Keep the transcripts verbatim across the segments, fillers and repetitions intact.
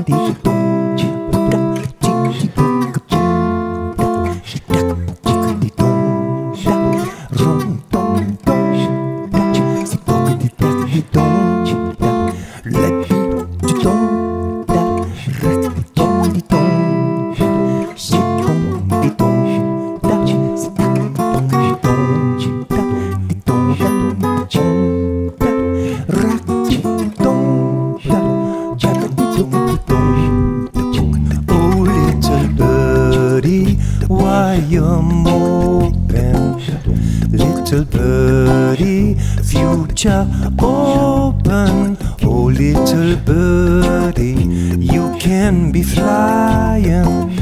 Why you're moping, little birdie, future open. Oh, little birdie, you can be flying.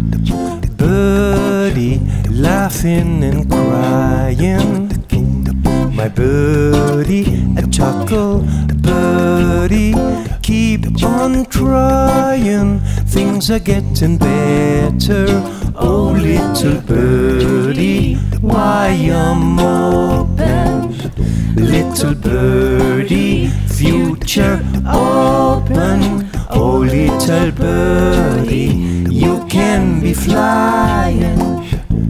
Birdie, laughing and crying. My birdie, a chuckle, birdie, keep on trying. Things are getting better. Oh, little birdie, why you're moping? Little birdie, future open. Oh, little birdie, you can be flying.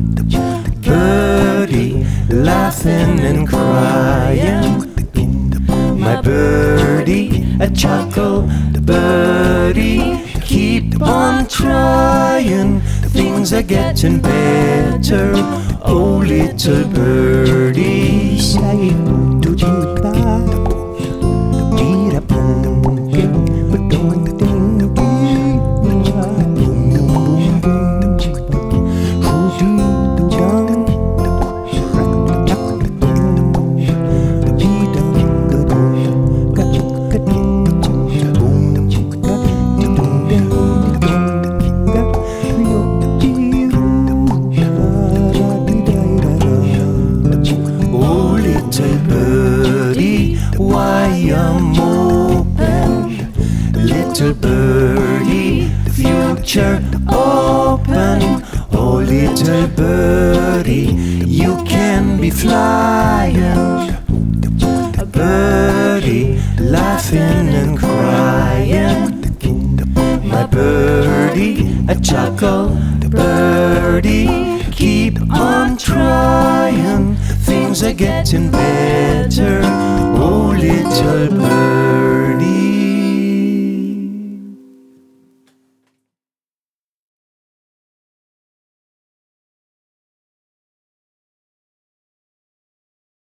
Birdie, laughing and crying. My birdie, a chuckle, birdie, keep on trying. Things are getting better. Oh, little birdie. Why you're moping, little birdie, future open. Oh, little birdie, you can be flying. A birdie, laughing and crying. My birdie, a chuckle, birdie, keep on trying. Things are getting better. Oh, little bird.